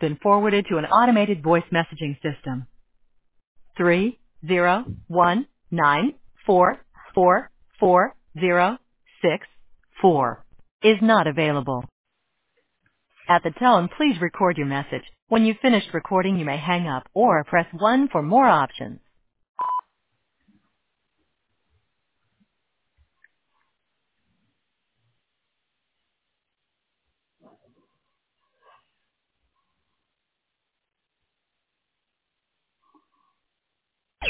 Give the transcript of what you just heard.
been forwarded to an automated voice messaging system. 301944406 is not available. At the tone, please record your message. When you've finished recording, you may hang up or press 1 for more options.